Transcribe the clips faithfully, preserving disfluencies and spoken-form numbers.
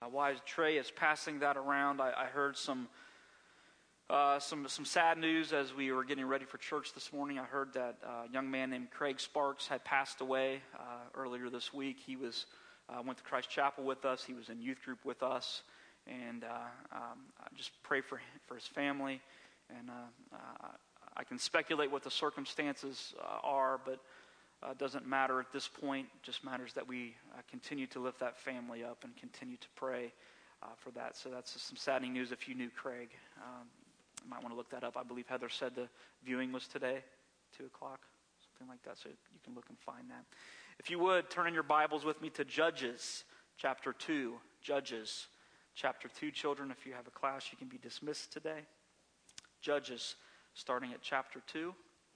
while Trey is passing that around, I, I heard some uh, some some sad news as we were getting ready for church this morning. I heard that uh, a young man named Craig Sparks had passed away uh, earlier this week. He was uh, went to Christ Chapel with us. He was in youth group with us, and uh, um, I just pray for for his family. And uh, uh, I can speculate what the circumstances uh, are, but uh, it doesn't matter at this point. It just matters that we uh, continue to lift that family up and continue to pray uh, for that. So that's just some saddening news if you knew Craig. Um, you might want to look that up. I believe Heather said the viewing was today, two o'clock, something like that, so you can look and find that. If you would, turn in your Bibles with me to Judges chapter two. Judges chapter two, children. If you have a class, you can be dismissed today. Judges, starting at chapter two.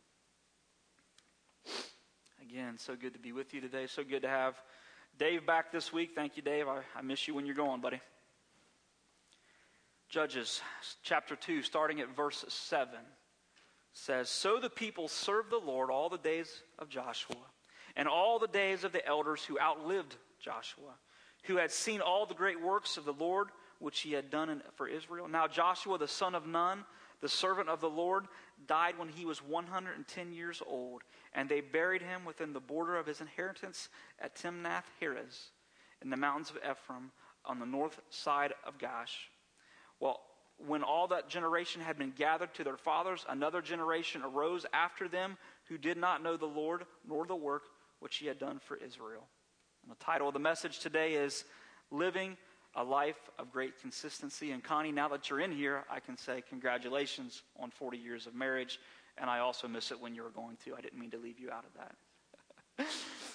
Again, so good to be with you today. So good to have Dave back this week. Thank you, Dave. I, I miss you when you're gone, buddy. Judges, chapter two, starting at verse seven, says, "So the people served the Lord all the days of Joshua, and all the days of the elders who outlived Joshua, who had seen all the great works of the Lord, which he had done in, for Israel. Now Joshua, the son of Nun, the servant of the Lord, died when he was one hundred ten years old, and they buried him within the border of his inheritance at Timnath-Heres, in the mountains of Ephraim, on the north side of Gash. Well, when all that generation had been gathered to their fathers, another generation arose after them who did not know the Lord, nor the work which he had done for Israel." And the title of the message today is Living a Life of Great Consistency. And Connie, now that you're in here, I can say congratulations on forty years of marriage. And I also miss it when you were going to. I didn't mean to leave you out of that.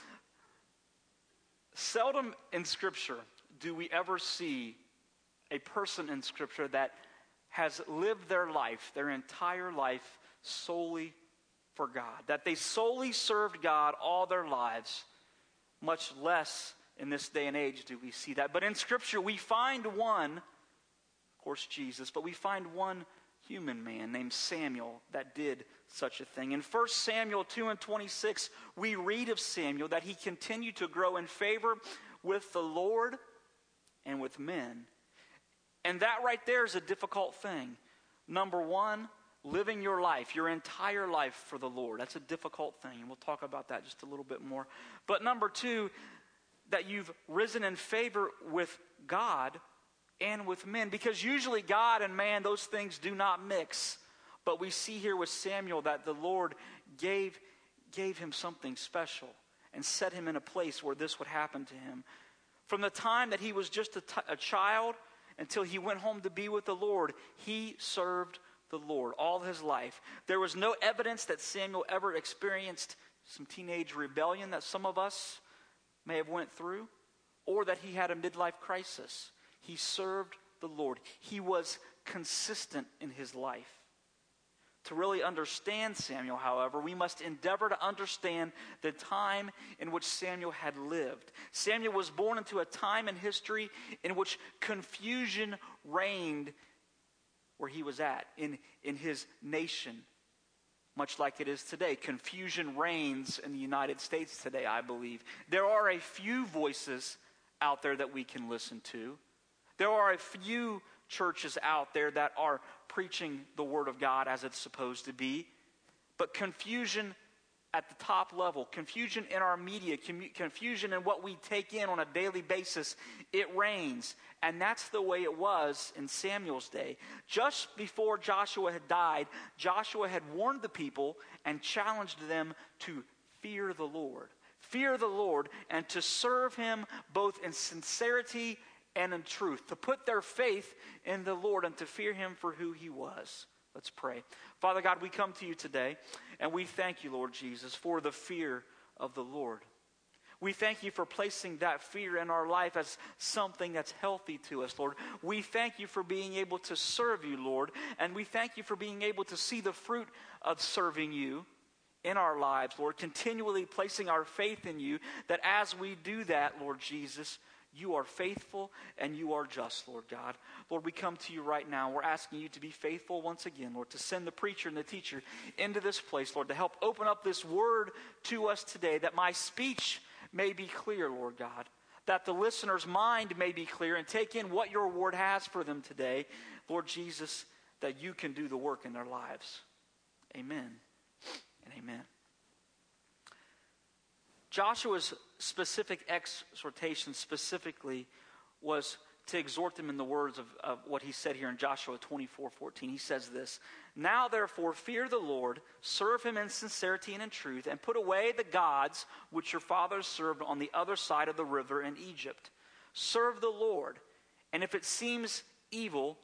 Seldom in Scripture do we ever see a person in Scripture that has lived their life, their entire life, solely for God. That they solely served God all their lives, much less in this day and age do we see that. But in Scripture we find one, of course Jesus, but we find one human man named Samuel that did such a thing. In First Samuel two and twenty-six, we read of Samuel that he continued to grow in favor with the Lord and with men. And that right there is a difficult thing. Number one, living your life, your entire life for the Lord. That's a difficult thing, and we'll talk about that just a little bit more. But number two, that you've risen in favor with God and with men. Because usually God and man, those things do not mix. But we see here with Samuel that the Lord gave, gave him something special and set him in a place where this would happen to him. From the time that he was just a, t- a child until he went home to be with the Lord, he served the Lord all his life. There was no evidence that Samuel ever experienced some teenage rebellion that some of us may have went through, or that he had a midlife crisis. He served the Lord. He was consistent in his life. To really understand Samuel, however, we must endeavor to understand the time in which Samuel had lived. Samuel was born into a time in history in which confusion reigned where he was at, in, in his nation. Much like it is today. Confusion reigns in the United States today, I believe. There are a few voices out there that we can listen to. There are a few churches out there that are preaching the Word of God as it's supposed to be. But confusion at the top level, confusion in our media, confusion in what we take in on a daily basis, it reigns. And that's the way it was in Samuel's day. Just before Joshua had died, Joshua had warned the people and challenged them to fear the Lord. Fear the Lord and to serve him both in sincerity and in truth. To put their faith in the Lord and to fear him for who he was. Let's pray. Father God, we come to you today and we thank you, Lord Jesus, for the fear of the Lord. We thank you for placing that fear in our life as something that's healthy to us, Lord. We thank you for being able to serve you, Lord. And we thank you for being able to see the fruit of serving you in our lives, Lord. Continually placing our faith in you, that as we do that, Lord Jesus, you are faithful and you are just, Lord God. Lord, we come to you right now. We're asking you to be faithful once again, Lord, to send the preacher and the teacher into this place, Lord, to help open up this word to us today, that my speech may be clear, Lord God, that the listener's mind may be clear and take in what your word has for them today, Lord Jesus, that you can do the work in their lives. Amen and amen. Joshua's specific exhortation specifically was to exhort them in the words of, of what he said here in Joshua twenty-four fourteen. He says this, "Now therefore fear the Lord, serve him in sincerity and in truth, and put away the gods which your fathers served on the other side of the river in Egypt. Serve the Lord, and if it seems evil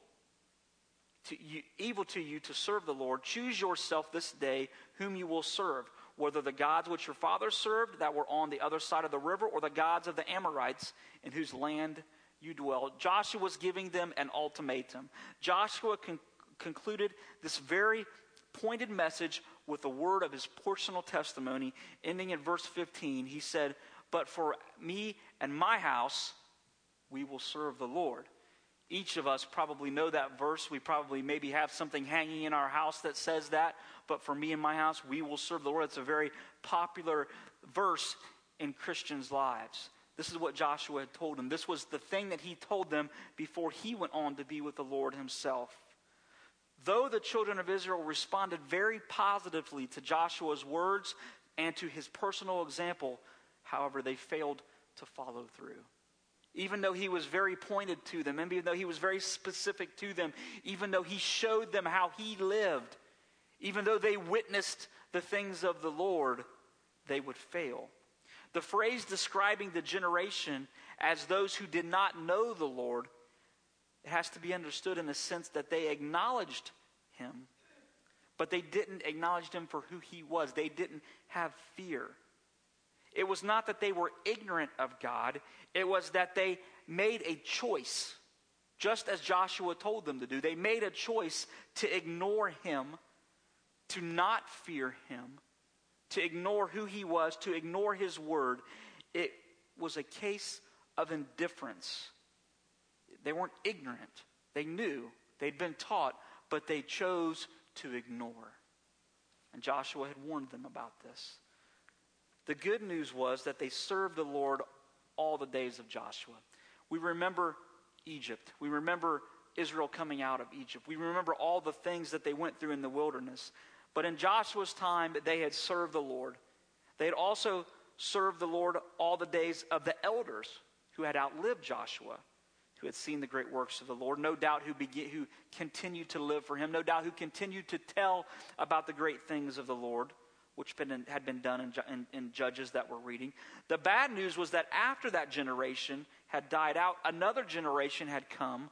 to you, evil to you to serve the Lord, choose yourself this day whom you will serve, whether the gods which your fathers served that were on the other side of the river, or the gods of the Amorites in whose land you dwell." Joshua was giving them an ultimatum. Joshua con- concluded this very pointed message with a word of his personal testimony, ending in verse fifteen. He said, "But for me and my house, we will serve the Lord." Each of us probably know that verse. We probably maybe have something hanging in our house that says that. But for me and my house, we will serve the Lord. It's a very popular verse in Christians' lives. This is what Joshua had told them. This was the thing that he told them before he went on to be with the Lord himself. Though the children of Israel responded very positively to Joshua's words and to his personal example, however, they failed to follow through. Even though he was very pointed to them, and even though he was very specific to them, even though he showed them how he lived, even though they witnessed the things of the Lord, they would fail. The phrase describing the generation as those who did not know the Lord, it has to be understood in the sense that they acknowledged him, but they didn't acknowledge him for who he was. They didn't have fear. It was not that they were ignorant of God. It was that they made a choice, just as Joshua told them to do. They made a choice to ignore him, to not fear him, to ignore who he was, to ignore his word. It was a case of indifference. They weren't ignorant. They knew. They'd been taught, but they chose to ignore. And Joshua had warned them about this. The good news was that they served the Lord all the days of Joshua. We remember Egypt. We remember Israel coming out of Egypt. We remember all the things that they went through in the wilderness. But in Joshua's time, they had served the Lord. They had also served the Lord all the days of the elders who had outlived Joshua, who had seen the great works of the Lord, no doubt who, begin, who continued to live for him, no doubt who continued to tell about the great things of the Lord, which been, had been done in, in, in Judges that we're reading. The bad news was that after that generation had died out, another generation had come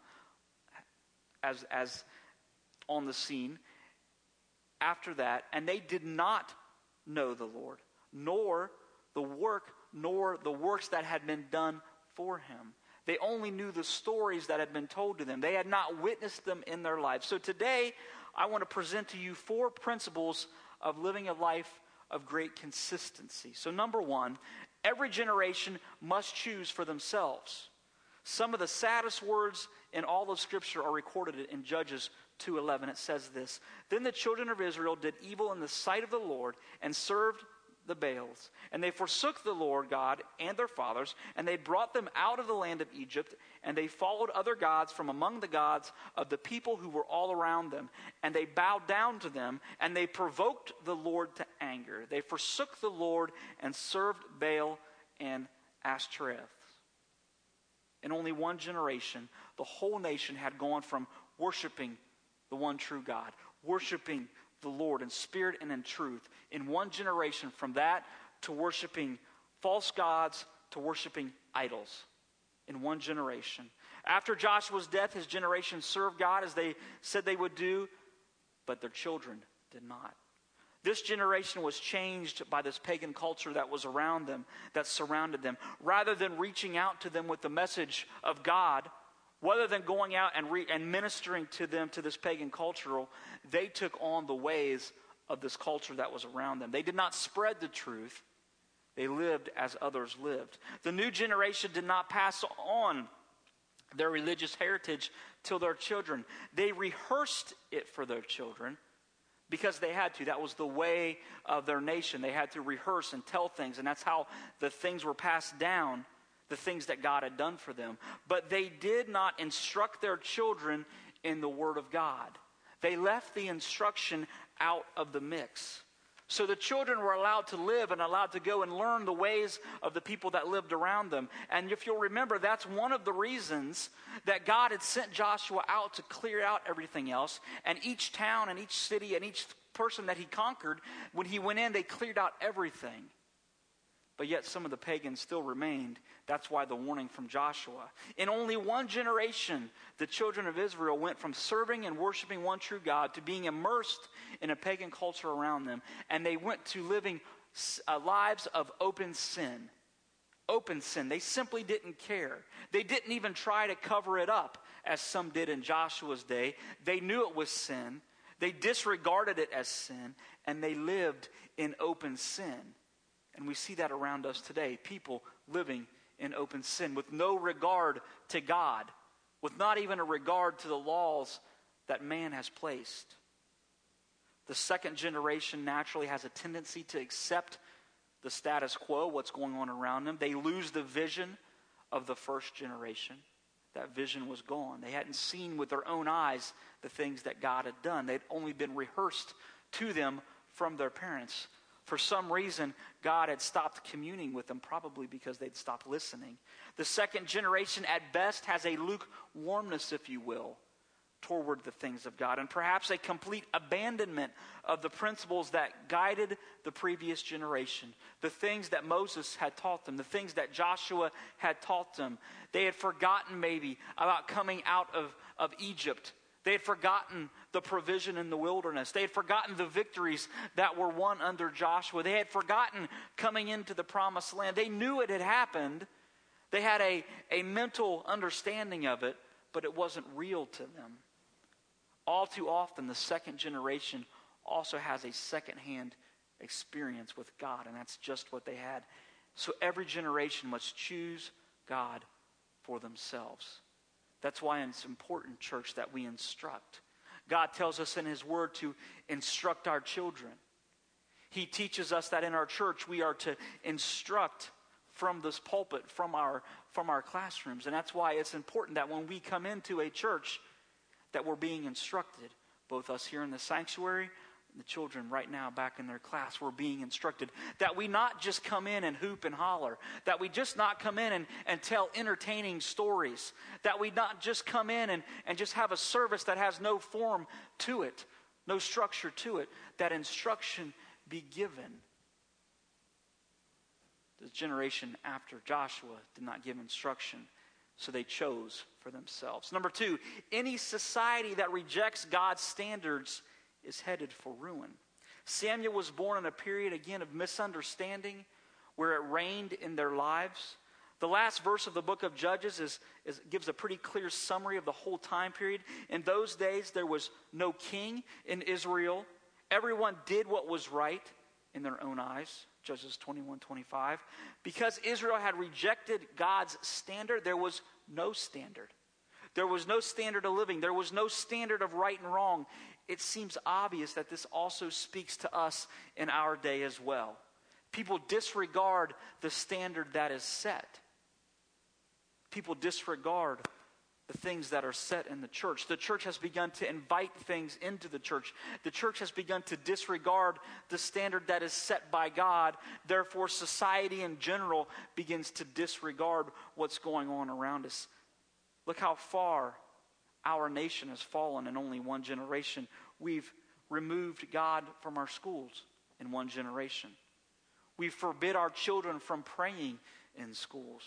as, as on the scene after that, and they did not know the Lord, nor the work, nor the works that had been done for him. They only knew the stories that had been told to them. They had not witnessed them in their lives. So today, I want to present to you four principles of living a life of great consistency. So number one, every generation must choose for themselves. Some of the saddest words in all of Scripture are recorded in Judges two eleven. It says this, "Then the children of Israel did evil in the sight of the Lord and served the Baals. And they forsook the Lord God and their fathers, and they brought them out of the land of Egypt, and they followed other gods from among the gods of the people who were all around them. And they bowed down to them, and they provoked the Lord to anger. They forsook the Lord and served Baal and Ashtoreth." In only one generation, the whole nation had gone from worshiping the one true God, worshiping the Lord in spirit and in truth. In one generation, from that to worshiping false gods to worshiping idols. In one generation. After Joshua's death, his generation served God as they said they would do, but their children did not. This generation was changed by this pagan culture that was around them, that surrounded them. Rather than reaching out to them with the message of God, rather than going out and, re- and ministering to them, to this pagan culture, they took on the ways of this culture that was around them. They did not spread the truth. They lived as others lived. The new generation did not pass on their religious heritage to their children. They rehearsed it for their children because they had to. That was the way of their nation. They had to rehearse and tell things, and that's how the things were passed down. the things that God had done for them. But they did not instruct their children in the Word of God. They left the instruction out of the mix. So the children were allowed to live and allowed to go and learn the ways of the people that lived around them. And if you'll remember, that's one of the reasons that God had sent Joshua out to clear out everything else. And each town and each city and each person that he conquered, when he went in, they cleared out everything. But yet some of the pagans still remained. That's why the warning from Joshua. In only one generation, the children of Israel went from serving and worshiping one true God to being immersed in a pagan culture around them. And they went to living uh, lives of open sin. Open sin. They simply didn't care. They didn't even try to cover it up, as some did in Joshua's day. They knew it was sin. They disregarded it as sin. And they lived in open sin. And we see that around us today. People living in open sin with no regard to God, with not even a regard to the laws that man has placed. The second generation naturally has a tendency to accept the status quo, what's going on around them. They lose the vision of the first generation. That vision was gone. They hadn't seen with their own eyes the things that God had done. They'd only been rehearsed to them from their parents. For some reason, God had stopped communing with them, probably because they'd stopped listening. The second generation, at best, has a lukewarmness, if you will, toward the things of God, and perhaps a complete abandonment of the principles that guided the previous generation, the things that Moses had taught them, the things that Joshua had taught them. They had forgotten maybe about coming out of, of Egypt. They had forgotten the provision in the wilderness. They had forgotten the victories that were won under Joshua. They had forgotten coming into the promised land. They knew it had happened. They had a, a mental understanding of it, but it wasn't real to them. All too often, the second generation also has a secondhand experience with God, and that's just what they had. So every generation must choose God for themselves. That's why it's important, church, that we instruct. God tells us in His Word to instruct our children. He teaches us that in our church we are to instruct from this pulpit, from our, from our classrooms. And that's why it's important that when we come into a church that we're being instructed, both us here in the sanctuary, the children right now back in their class, we're being instructed that we not just come in and hoop and holler, that we just not come in and, and tell entertaining stories, that we not just come in and, and just have a service that has no form to it, no structure to it, that instruction be given. The generation after Joshua did not give instruction, so they chose for themselves. Number two, any society that rejects God's standards is headed for ruin. Samuel was born in a period, again, of misunderstanding where it reigned in their lives. The last verse of the book of Judges is, is, gives a pretty clear summary of the whole time period. In those days, there was no king in Israel. Everyone did what was right in their own eyes. Judges twenty-one twenty-five. Because Israel had rejected God's standard, there was no standard. There was no standard of living. There was no standard of right and wrong. It seems obvious that this also speaks to us in our day as well. People disregard the standard that is set. People disregard the things that are set in the church. The church has begun to invite things into the church. The church has begun to disregard the standard that is set by God. Therefore, society in general begins to disregard what's going on around us. Look how far our nation has fallen in only one generation. We've removed God from our schools in one generation. We forbid our children from praying in schools.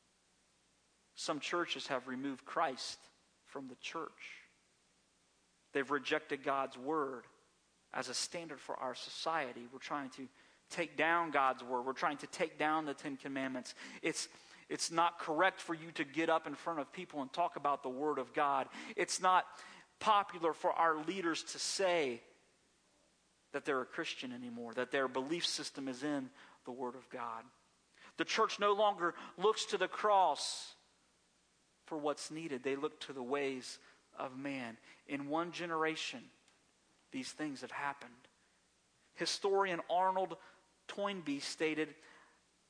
Some churches have removed Christ from the church. They've rejected God's word as a standard for our society. We're trying to take down God's word. We're trying to take down the Ten Commandments. It's It's not correct for you to get up in front of people and talk about the Word of God. It's not popular for our leaders to say that they're a Christian anymore, that their belief system is in the Word of God. The church no longer looks to the cross for what's needed. They look to the ways of man. In one generation, these things have happened. Historian Arnold Toynbee stated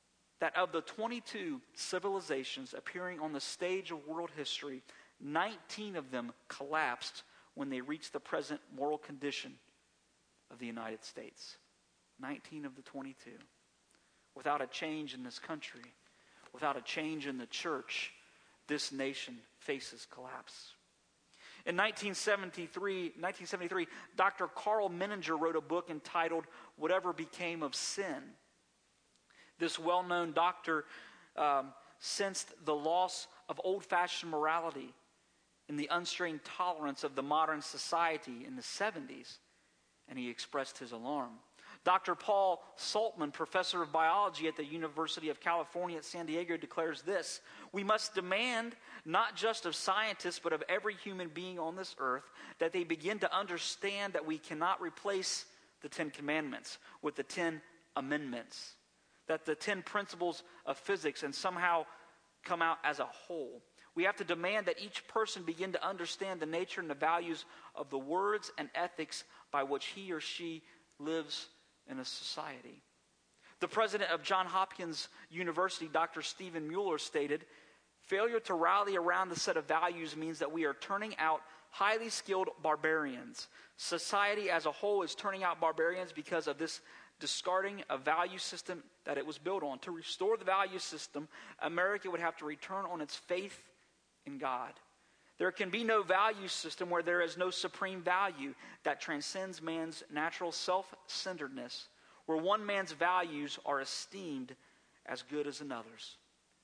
that of the twenty-two civilizations appearing on the stage of world history, nineteen of them collapsed when they reached the present moral condition of the United States. nineteen of the twenty-two. Without a change in this country, without a change in the church, this nation faces collapse. In nineteen seventy-three, nineteen seventy-three, Doctor Carl Menninger wrote a book entitled Whatever Became of Sin. This well-known doctor um, sensed the loss of old-fashioned morality and the unstrained tolerance of the modern society in the seventies, and he expressed his alarm. Doctor Paul Saltman, professor of biology at the University of California at San Diego, declares this: we must demand not just of scientists, but of every human being on this earth, that they begin to understand that we cannot replace the Ten Commandments with the Ten Amendments, that the Ten Principles of Physics and somehow come out as a whole. We have to demand that each person begin to understand the nature and the values of the words and ethics by which he or she lives in a society. The president of Johns Hopkins University, Doctor Stephen Mueller, stated, failure to rally around the set of values means that we are turning out highly skilled barbarians. Society as a whole is turning out barbarians because of this discarding a value system that it was built on. To restore the value system, America would have to return on its faith in God. There can be no value system where there is no supreme value that transcends man's natural self-centeredness, where one man's values are esteemed as good as another's.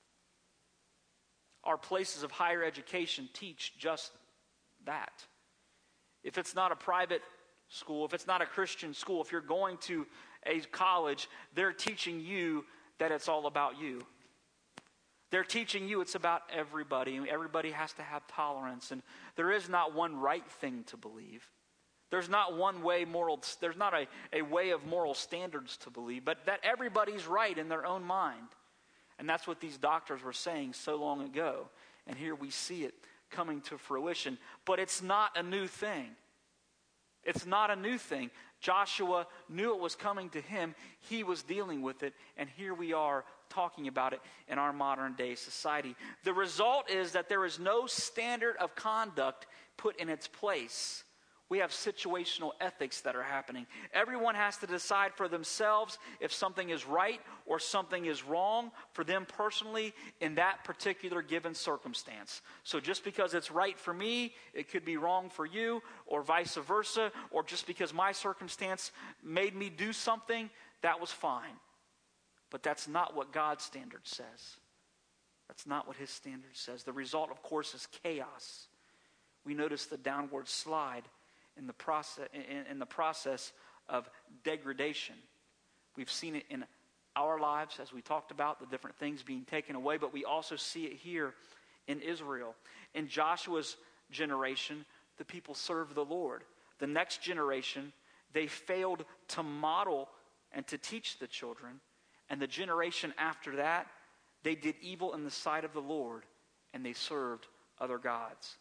Our places of higher education teach just that. If it's not a private school, if it's not a Christian school, if you're going to a college, they're teaching you that it's all about you. They're teaching you it's about everybody, and everybody has to have tolerance, and there is not one right thing to believe. There's not one way moral, there's not a, a way of moral standards to believe, but that everybody's right in their own mind. And that's what these doctors were saying so long ago. And here we see it coming to fruition. But it's not a new thing. It's not a new thing. Joshua knew it was coming to him. He was dealing with it. And here we are talking about it in our modern day society. The result is that there is no standard of conduct put in its place. We have situational ethics that are happening. Everyone has to decide for themselves if something is right or something is wrong for them personally in that particular given circumstance. So just because it's right for me, it could be wrong for you, or vice versa, or just because my circumstance made me do something, that was fine. But that's not what God's standard says. That's not what his standard says. The result, of course, is chaos. We notice the downward slide in the process in, in the process of degradation. We've seen it in our lives, as we talked about, the different things being taken away, but we also see it here in Israel. In Joshua's generation, the people served the Lord. The next generation, they failed to model and to teach the children. And the generation after that, they did evil in the sight of the Lord, and they served other gods.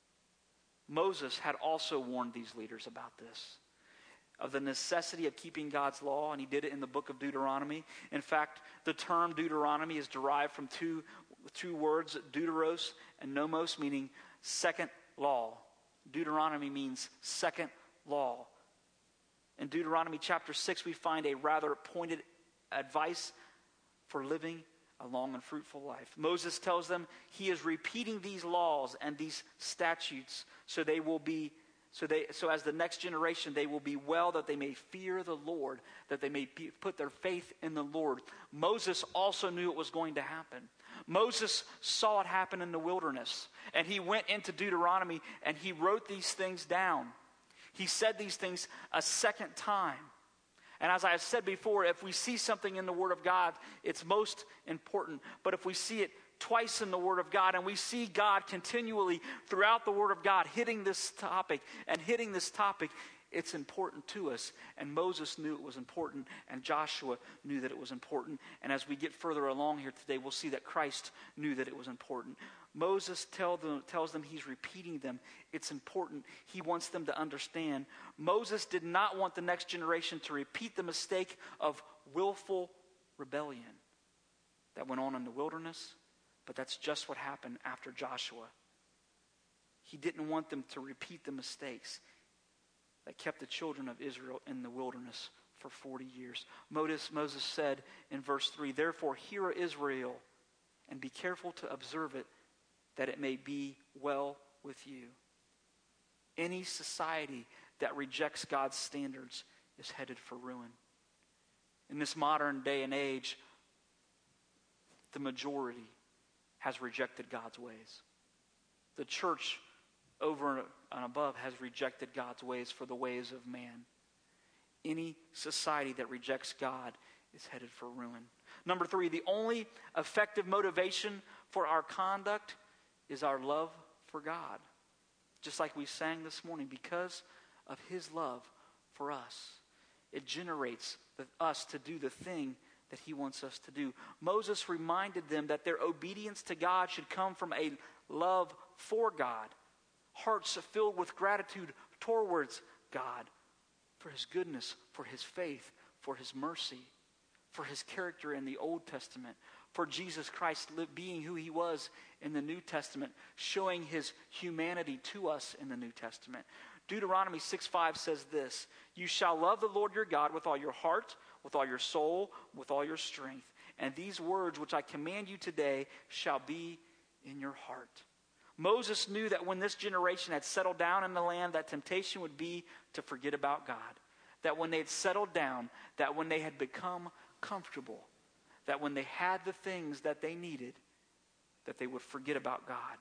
Moses had also warned these leaders about this, of the necessity of keeping God's law, and he did it in the book of Deuteronomy. In fact, the term Deuteronomy is derived from two, two words, deuteros and nomos, meaning second law. Deuteronomy means second law. In Deuteronomy chapter six, we find a rather pointed advice for living a long and fruitful life. Moses tells them he is repeating these laws and these statutes so they will be so they so as the next generation they will be well, that they may fear the Lord, that they may be, put their faith in the Lord. Moses also knew it was going to happen. Moses saw it happen in the wilderness, and he went into Deuteronomy and he wrote these things down. He said these things a second time. And as I have said before, if we see something in the Word of God, it's most important. But if we see it twice in the Word of God, and we see God continually throughout the Word of God hitting this topic and hitting this topic, it's important to us. And Moses knew it was important, and Joshua knew that it was important. And as we get further along here today, we'll see that Christ knew that it was important. Moses tell them, tells them he's repeating them. It's important. He wants them to understand. Moses did not want the next generation to repeat the mistake of willful rebellion. that went on in the wilderness, but that's just what happened after Joshua. He didn't want them to repeat the mistakes that kept the children of Israel in the wilderness for forty years. Moses, Moses said in verse three, "Therefore hear, Israel, and be careful to observe it, that it may be well with you." Any society that rejects God's standards is headed for ruin. In this modern day and age, the majority has rejected God's ways. The church over and above has rejected God's ways for the ways of man. Any society that rejects God is headed for ruin. Number three, the only effective motivation for our conduct is our love for God. Just like we sang this morning, because of his love for us, it generates the, us to do the thing that he wants us to do. Moses reminded them that their obedience to God should come from a love for God. Hearts filled with gratitude towards God for his goodness, for his faith, for his mercy, for his character in the Old Testament, for Jesus Christ being who he was in the New Testament, showing his humanity to us in the New Testament. Deuteronomy six five says this, "You shall love the Lord your God with all your heart, with all your soul, with all your strength. And these words which I command you today shall be in your heart." Moses knew that when this generation had settled down in the land, that temptation would be to forget about God. That when they had settled down, that when they had become comfortable, that when they had the things that they needed, that they would forget about God.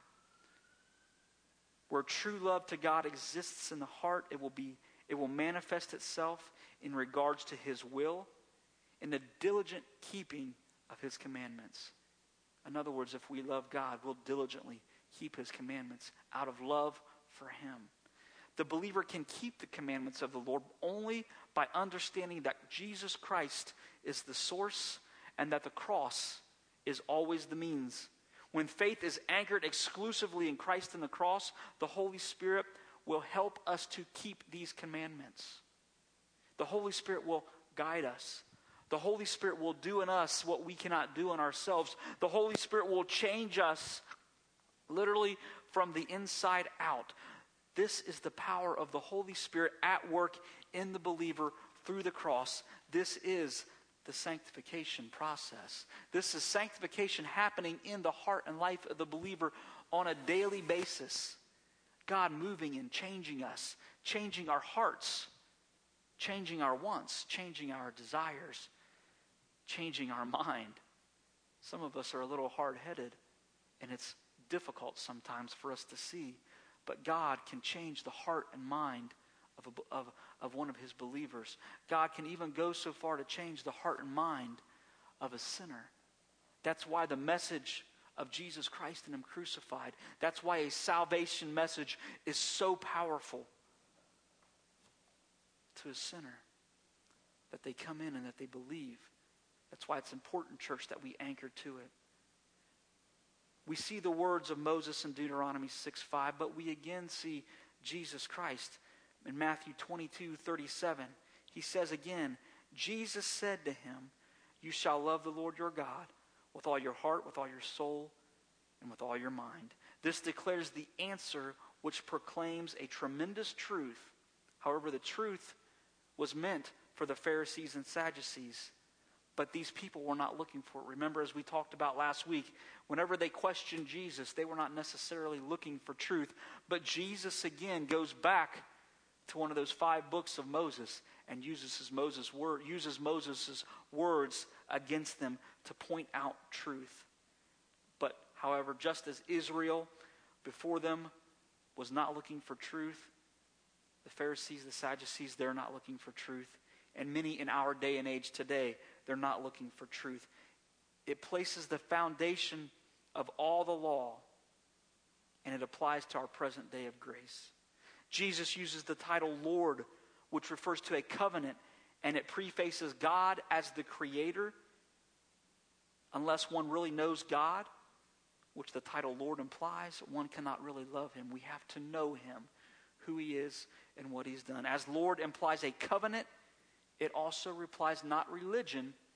Where true love to God exists in the heart, it will be, it will manifest itself in regards to his will, in the diligent keeping of his commandments. In other words, if we love God, we'll diligently keep his commandments out of love for him. The believer can keep the commandments of the Lord only by understanding that Jesus Christ is the source and that the cross is always the means. When faith is anchored exclusively in Christ and the cross, the Holy Spirit will help us to keep these commandments. The Holy Spirit will guide us. The Holy Spirit will do in us what we cannot do in ourselves. The Holy Spirit will change us literally from the inside out. This is the power of the Holy Spirit at work in the believer through the cross. This is the sanctification process. This is sanctification happening in the heart and life of the believer on a daily basis. God moving and changing us, changing our hearts, changing our wants, changing our desires, changing our mind. Some of us are a little hard-headed, and it's difficult sometimes for us to see. But God can change the heart and mind of, a, of, of one of his believers. God can even go so far to change the heart and mind of a sinner. That's why the message of Jesus Christ and him crucified, that's why a salvation message is so powerful to a sinner, that they come in and that they believe. That's why it's important, church, that we anchor to it. We see the words of Moses in Deuteronomy six five, but we again see Jesus Christ in Matthew twenty-two thirty-seven. He says again, Jesus said to him, "You shall love the Lord your God with all your heart, with all your soul, and with all your mind." This declares the answer which proclaims a tremendous truth. However, the truth was meant for the Pharisees and Sadducees. But these people were not looking for it. Remember, as we talked about last week, whenever they questioned Jesus, they were not necessarily looking for truth. But Jesus, again, goes back to one of those five books of Moses and uses his Moses word, uses Moses' words against them to point out truth. But, however, just as Israel before them was not looking for truth, the Pharisees, the Sadducees, they're not looking for truth. And many in our day and age today, they're not looking for truth. It places the foundation of all the law, and it applies to our present day of grace. Jesus uses the title Lord, which refers to a covenant, and it prefaces God as the creator. Unless one really knows God, which the title Lord implies, one cannot really love him. We have to know him, who he is, and what he's done. As Lord implies a covenant, it also implies not religion,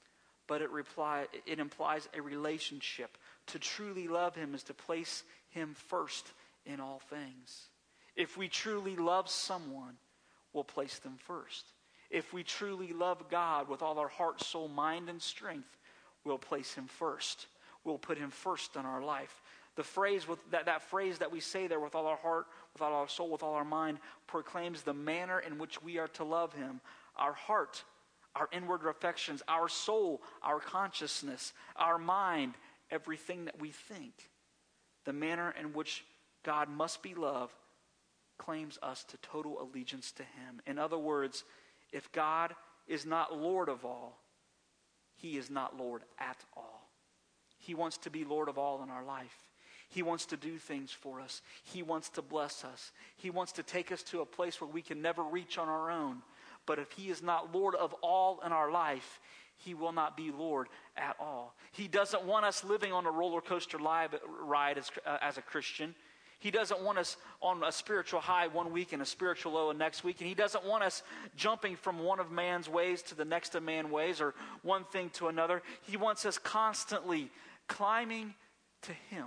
but it, reply, it implies a relationship. To truly love him is to place him first in all things. If we truly love someone, we'll place them first. If we truly love God with all our heart, soul, mind, and strength, we'll place him first. We'll put him first in our life. The phrase with that, that phrase that we say there, with all our heart, with all our soul, with all our mind, proclaims the manner in which we are to love him. Our heart, our inward affections, our soul, our consciousness, our mind, everything that we think. The manner in which God must be loved claims us to total allegiance to him. In other words, if God is not Lord of all, he is not Lord at all. He wants to be Lord of all in our life. He wants to do things for us. He wants to bless us. He wants to take us to a place where we can never reach on our own. But if he is not Lord of all in our life, he will not be Lord at all. He doesn't want us living on a roller coaster ride as, uh, as a Christian. He doesn't want us on a spiritual high one week and a spiritual low next week. And he doesn't want us jumping from one of man's ways to the next of man's ways, or one thing to another. He wants us constantly climbing to him,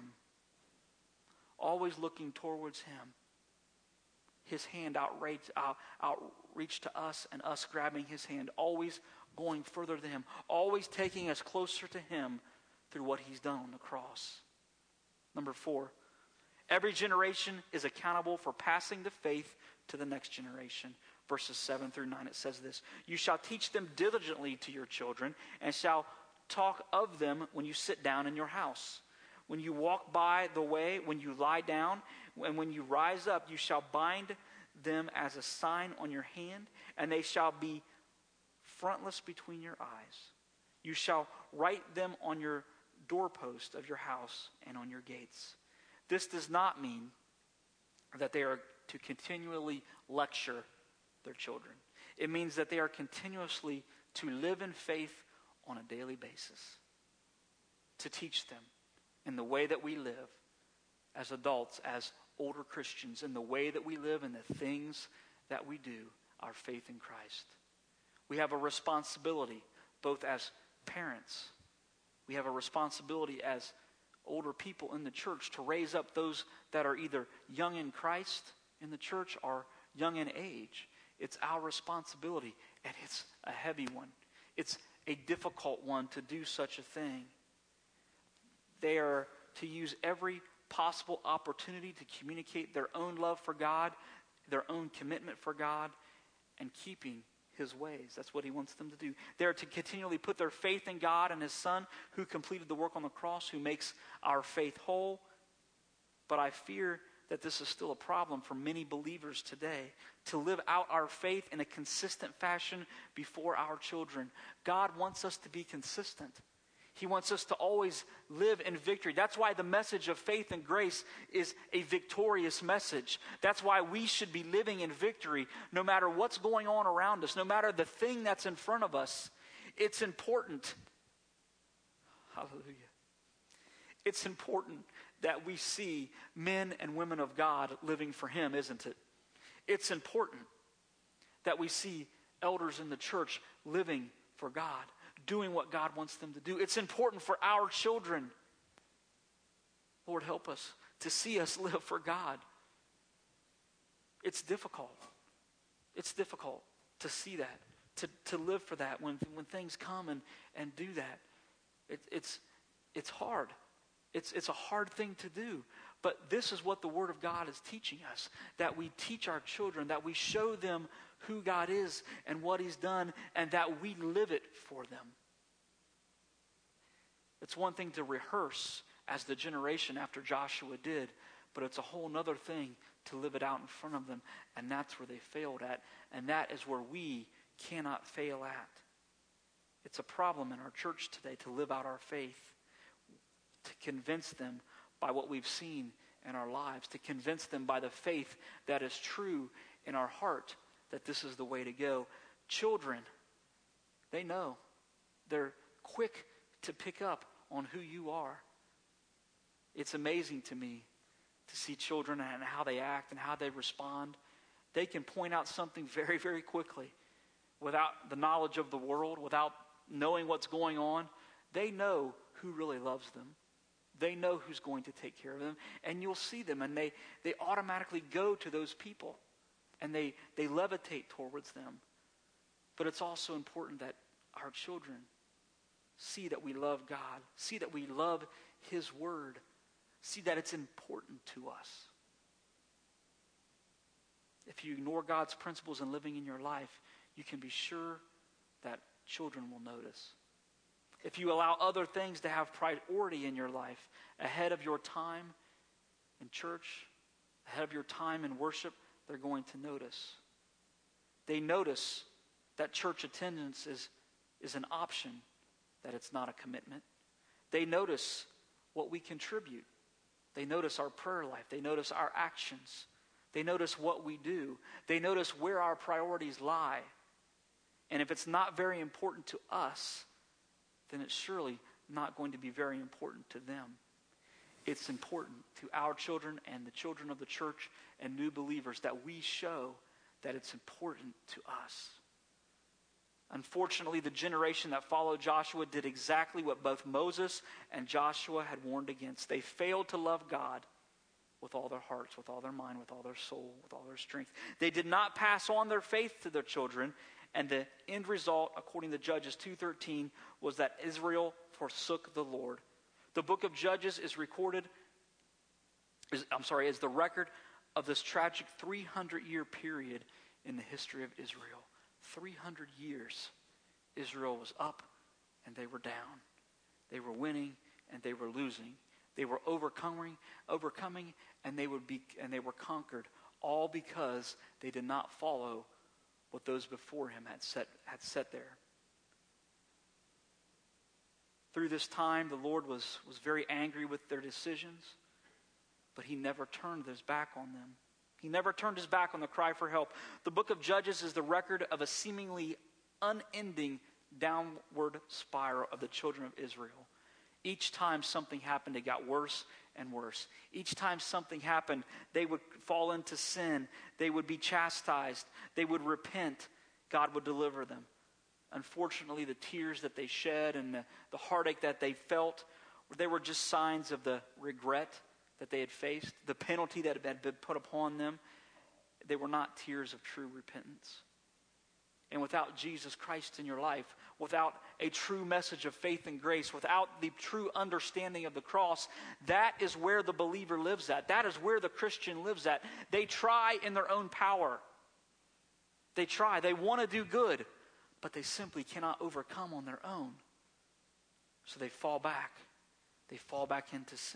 always looking towards him. His hand outreach, out, outreach to us, and us grabbing his hand, always going further to him, always taking us closer to him through what he's done on the cross. Number four, every generation is accountable for passing the faith to the next generation. Verses seven through nine, it says this: You shall teach them diligently to your children, and shall talk of them when you sit down in your house, when you walk by the way, when you lie down, and when you rise up. You shall bind them as a sign on your hand, and they shall be frontless between your eyes. You shall write them on your doorpost of your house and on your gates. This does not mean that they are to continually lecture their children. It means that they are continuously to live in faith on a daily basis, to teach them in the way that we live as adults, as older Christians, in the way that we live and the things that we do, our faith in Christ. We have a responsibility, both as parents, we have a responsibility as older people in the church, to raise up those that are either young in Christ in the church or young in age. It's our responsibility, and it's a heavy one. It's a difficult one to do such a thing. They are to use every possible opportunity to communicate their own love for God, their own commitment for God, and keeping his ways. That's what he wants them to do. They are to continually put their faith in God and his Son, who completed the work on the cross, who makes our faith whole. But I fear that this is still a problem for many believers today, to live out our faith in a consistent fashion before our children. God wants us to be consistent. He wants us to always live in victory. That's why the message of faith and grace is a victorious message. That's why we should be living in victory no matter what's going on around us, no matter the thing that's in front of us. It's important. Hallelujah. It's important that we see men and women of God living for him, isn't it? It's important that we see elders in the church living for God, doing what God wants them to do. It's important for our children, Lord, help us to see us live for God. It's difficult. It's difficult to see that, to, to live for that when, when things come and, and do that. It, it's, it's hard. It's, it's a hard thing to do. But this is what the Word of God is teaching us, that we teach our children, that we show them who God is and what he's done, and that we live it for them. It's one thing to rehearse as the generation after Joshua did, but it's a whole other thing to live it out in front of them, and that's where they failed at, and that is where we cannot fail at. It's a problem in our church today to live out our faith, to convince them by what we've seen in our lives, to convince them by the faith that is true in our heart that this is the way to go. Children, they know. They're quick to pick up on who you are. It's amazing to me to see children and how they act and how they respond. They can point out something very, very quickly without the knowledge of the world, without knowing what's going on, they know who really loves them. They know who's going to take care of them. And you'll see them, and they, they automatically go to those people. And they, they levitate towards them. But it's also important that our children see that we love God. See that we love His Word. See that it's important to us. If you ignore God's principles in living in your life, you can be sure that children will notice. If you allow other things to have priority in your life ahead of your time in church, ahead of your time in worship, they're going to notice. They notice that church attendance is, is an option, that it's not a commitment. They notice what we contribute. They notice our prayer life. They notice our actions. They notice what we do. They notice where our priorities lie. And if it's not very important to us, then it's surely not going to be very important to them. It's important to our children and the children of the church and new believers that we show that it's important to us. Unfortunately, the generation that followed Joshua did exactly what both Moses and Joshua had warned against. They failed to love God with all their hearts, with all their mind, with all their soul, with all their strength. They did not pass on their faith to their children, and the end result, according to Judges two thirteen, was that Israel forsook the Lord. The book of Judges is recorded, is, I'm sorry, is the record of this tragic three hundred year period in the history of Israel. three hundred years, Israel was up and they were down. They were winning and they were losing. They were overcoming, overcoming, and they would be and they were conquered, all because they did not follow what those before him had set had set there. Through this time, the Lord was, was very angry with their decisions, but he never turned his back on them. He never turned his back on the cry for help. The book of Judges is the record of a seemingly unending downward spiral of the children of Israel. Each time something happened, it got worse and worse. Each time something happened, they would fall into sin. They would be chastised. They would repent. God would deliver them. Unfortunately, the tears that they shed and the, the heartache that they felt, they were just signs of the regret that they had faced, the penalty that had been put upon them. They were not tears of true repentance. And without Jesus Christ in your life, without a true message of faith and grace, without the true understanding of the cross, that is where the believer lives at. That is where the Christian lives at. They try in their own power. They try. They want to do good, but they simply cannot overcome on their own. So they fall back. They fall back into sin.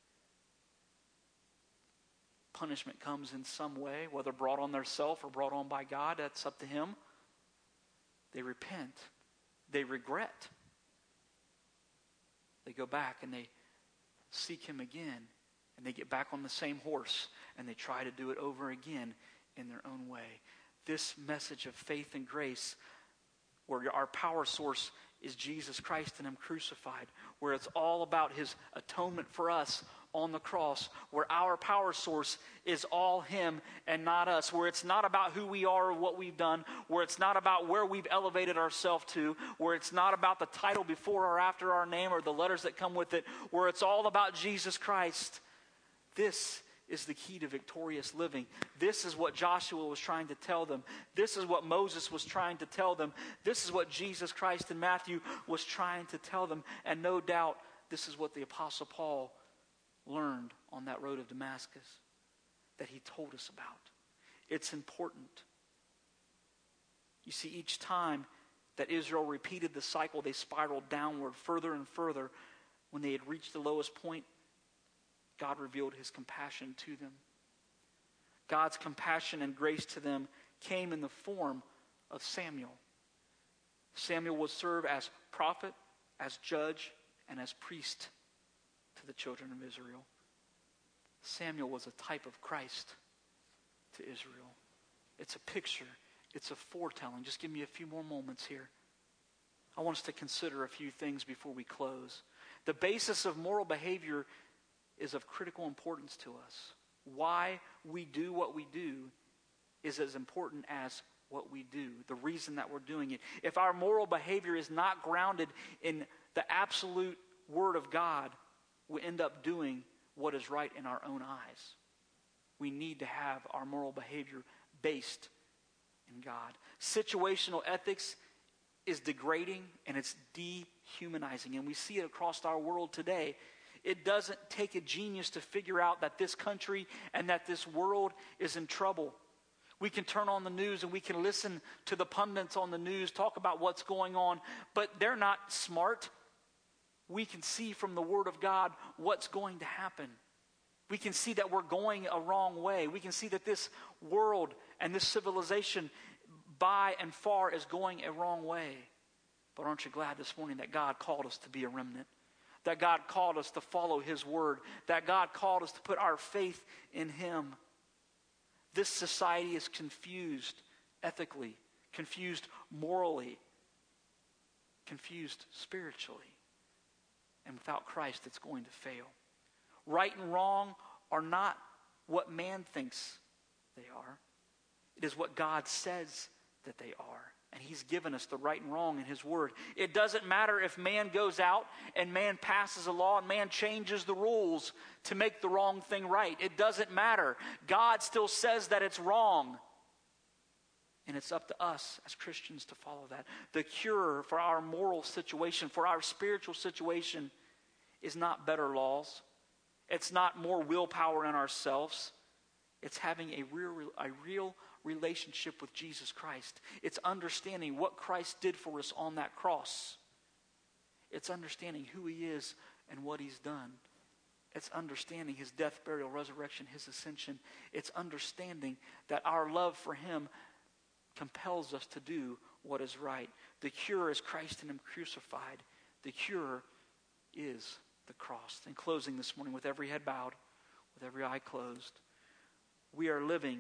Punishment comes in some way, whether brought on themselves or brought on by God. That's up to Him. They repent. They regret. They go back and they seek Him again. And they get back on the same horse. And they try to do it over again in their own way. This message of faith and grace, where our power source is Jesus Christ and Him crucified, where it's all about His atonement for us on the cross, where our power source is all Him and not us, where it's not about who we are or what we've done, where it's not about where we've elevated ourselves to, where it's not about the title before or after our name or the letters that come with it, where it's all about Jesus Christ. This is the key to victorious living. This is what Joshua was trying to tell them. This is what Moses was trying to tell them. This is what Jesus Christ in Matthew was trying to tell them. And no doubt, this is what the Apostle Paul learned on that road of Damascus that he told us about. It's important. You see, each time that Israel repeated the cycle, they spiraled downward further and further. When they had reached the lowest point, God revealed His compassion to them. God's compassion and grace to them came in the form of Samuel. Samuel would serve as prophet, as judge, and as priest to the children of Israel. Samuel was a type of Christ to Israel. It's a picture. It's a foretelling. Just give me a few more moments here. I want us to consider a few things before we close. The basis of moral behavior is of critical importance to us. Why we do what we do is as important as what we do, the reason that we're doing it. If our moral behavior is not grounded in the absolute Word of God, we end up doing what is right in our own eyes. We need to have our moral behavior based in God. Situational ethics is degrading and it's dehumanizing, and we see it across our world today. It doesn't take a genius to figure out that this country and that this world is in trouble. We can turn on the news and we can listen to the pundits on the news talk about what's going on, but they're not smart. We can see from the Word of God what's going to happen. We can see that we're going a wrong way. We can see that this world and this civilization by and far is going a wrong way. But aren't you glad this morning that God called us to be a remnant? That God called us to follow His Word. That God called us to put our faith in Him. This society is confused ethically, confused morally, confused spiritually. And without Christ, it's going to fail. Right and wrong are not what man thinks they are. It is what God says that they are. And He's given us the right and wrong in His Word. It doesn't matter if man goes out and man passes a law and man changes the rules to make the wrong thing right. It doesn't matter. God still says that it's wrong. And it's up to us as Christians to follow that. The cure for our moral situation, for our spiritual situation, is not better laws. It's not more willpower in ourselves. It's having a real, a real relationship with Jesus Christ. It's understanding what Christ did for us on that cross. It's understanding who He is and what He's done. It's understanding His death, burial, resurrection, His ascension. It's understanding that our love for Him compels us to do what is right. The cure is Christ and Him crucified. The cure is the cross. In closing this morning, with every head bowed, with every eye closed, we are living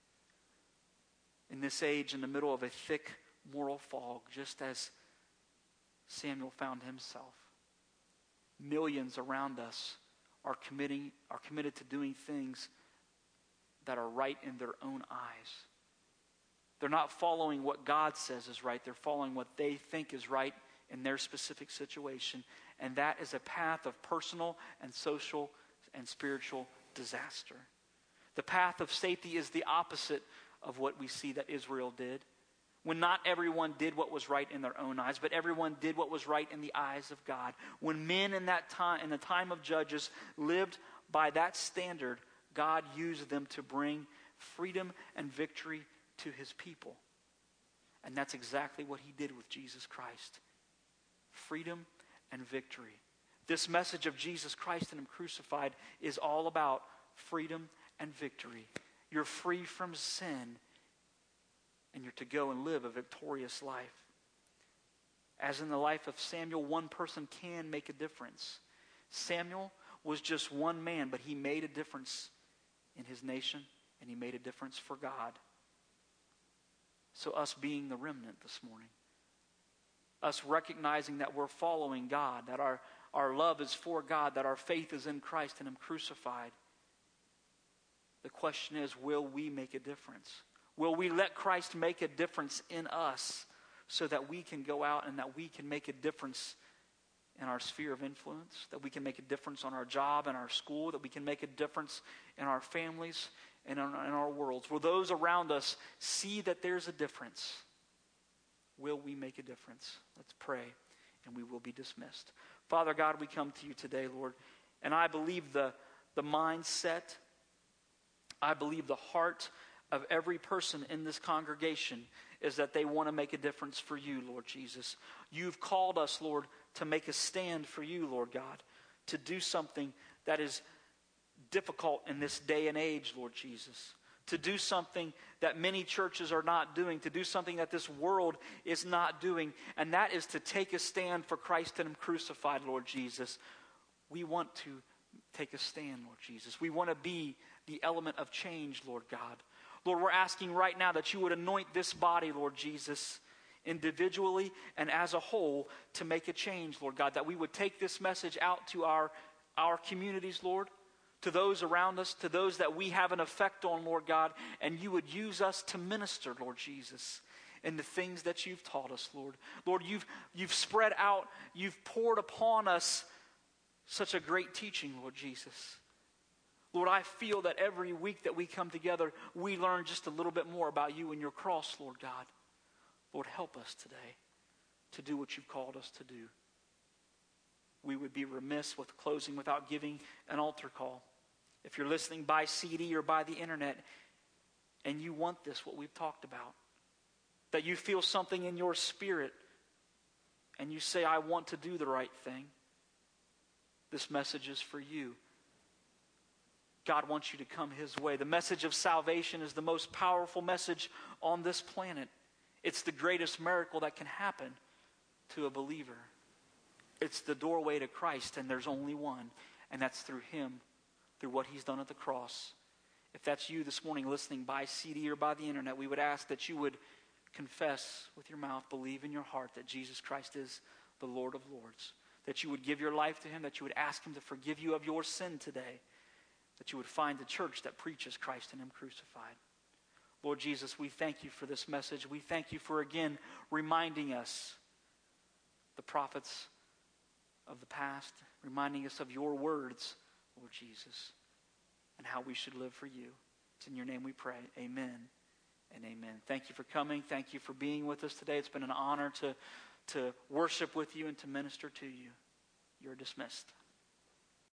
in this age in the middle of a thick moral fog, just as Samuel found himself. Millions around us are committing are committed to doing things that are right in their own eyes. They're not following what God says is right. They're following what they think is right in their specific situation. And that is a path of personal and social and spiritual disaster. The path of safety is the opposite of what we see that Israel did. When not everyone did what was right in their own eyes, but everyone did what was right in the eyes of God. When men in that time, in the time of Judges, lived by that standard, God used them to bring freedom and victory to His people. And that's exactly what He did with Jesus Christ. Freedom and victory. This message of Jesus Christ and Him crucified is all about freedom and victory. You're free from sin, and you're to go and live a victorious life. As in the life of Samuel, one person can make a difference. Samuel was just one man, but he made a difference in his nation, and he made a difference for God. So us being the remnant this morning, us recognizing that we're following God, that our, our love is for God, that our faith is in Christ and Him crucified. The question is, will we make a difference? Will we let Christ make a difference in us so that we can go out and that we can make a difference in our sphere of influence, that we can make a difference on our job and our school, that we can make a difference in our families and in our worlds? Will those around us see that there's a difference? Will we make a difference? Let's pray, and we will be dismissed. Father God, we come to You today, Lord, and I believe the, the mindset, I believe the heart of every person in this congregation is that they want to make a difference for You, Lord Jesus. You've called us, Lord, to make a stand for You, Lord God, to do something that is difficult in this day and age, Lord Jesus, to do something that many churches are not doing, to do something that this world is not doing, and that is to take a stand for Christ and Him crucified, Lord Jesus. We want to take a stand, Lord Jesus. We want to be the element of change, Lord God. Lord, we're asking right now that You would anoint this body, Lord Jesus, individually and as a whole, to make a change, Lord God, that we would take this message out to our, our communities, Lord, to those around us, to those that we have an effect on, Lord God, and you would use us to minister, Lord Jesus, in the things that you've taught us, Lord. Lord, you've, you've spread out, you've poured upon us such a great teaching, Lord Jesus. Lord, I feel that every week that we come together, we learn just a little bit more about you and your cross, Lord God. Lord, help us today to do what you've called us to do. We would be remiss with closing without giving an altar call. If you're listening by C D or by the internet and you want this, what we've talked about, that you feel something in your spirit and you say, I want to do the right thing, this message is for you. God wants you to come his way. The message of salvation is the most powerful message on this planet. It's the greatest miracle that can happen to a believer. It's the doorway to Christ, and there's only one, and that's through him, through what he's done at the cross. If that's you this morning listening by C D or by the internet, we would ask that you would confess with your mouth, believe in your heart that Jesus Christ is the Lord of Lords, that you would give your life to him, that you would ask him to forgive you of your sin today, that you would find a church that preaches Christ and him crucified. Lord Jesus, we thank you for this message. We thank you for, again, reminding us, the prophets of the past, reminding us of your words, Lord Jesus, and how we should live for you. It's in your name we pray. Amen and amen. Thank you for coming. Thank you for being with us today. It's been an honor to, to worship with you and to minister to you. You're dismissed.